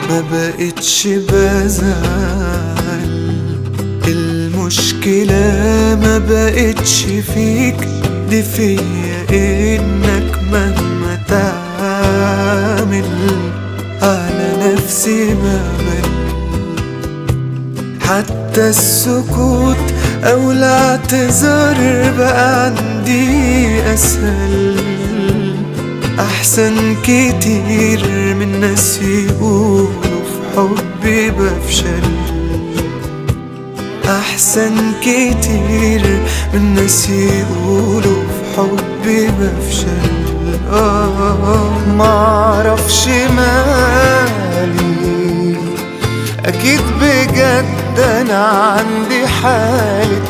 ما بقتش بزعل. المشكلة ما بقتش فيك، دي فيا انك مهما تعمل على نفسي ما بل. حتى السكوت او الاعتذار بقى عندي اسهل، احسن كتير من ناس يقولوا في حبي بفشل. احسن كتير من ناس يقولوا في حبي بفشل. معرفش مالي، اكيد بجد انا عندي حالة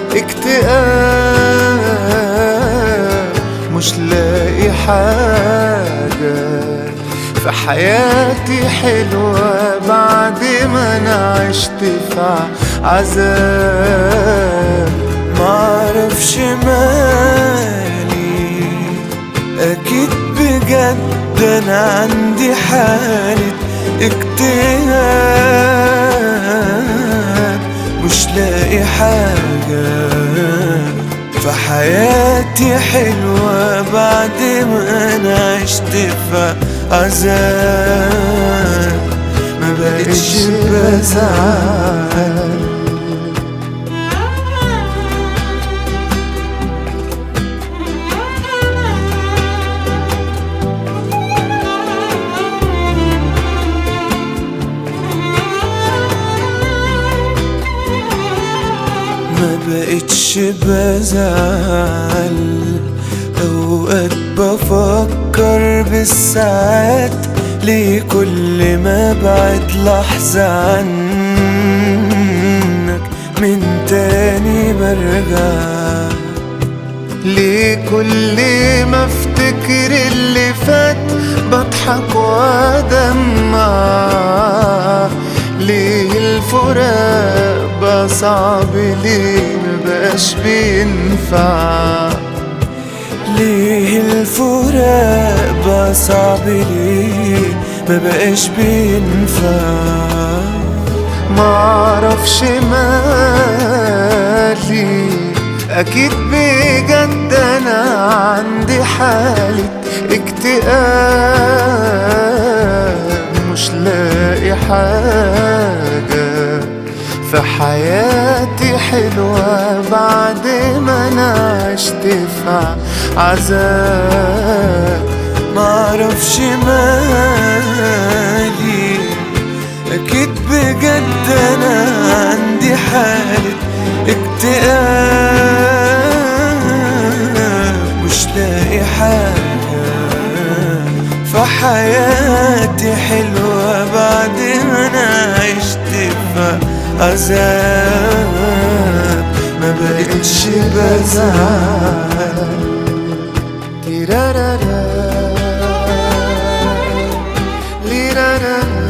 اكتئاب، مش لاقي حاجة في حياتي حلوة بعد ما انا عشت في عذاب. معرفش مالي، اكيد بجد انا عندي حالة اكتئاب، مش لاقي حاجة في حياتي حلوة بعد ما انا عشت في عذاب. ما بقتش بزعل. ما بقتش بزعل. اوقات بفكر بالساعات، ليه كل ما بعد لحظة عنك من تاني برجع؟ ليه كل ما افتكر اللي فات بضحك وادمع؟ ليه الفراق بقى صعب؟ ليه مبقاش بينفع؟ ليه الفراق بقى صعب؟ ليه مبقاش بينفع؟ معرفش مالي، اكيد بجد انا عندي حالة اكتئاب، مش لاقي حاجة في حياتي حلوة بعد ما انا عشت في عذاب. معرفش مالي، اكيد بجد انا عندي حالة اكتئاب، مش لاقي حاجة في حياتي حلوة بعد ما انا عشت في عذاب. ما بقتش بزعل. تيرارارا ليرارارا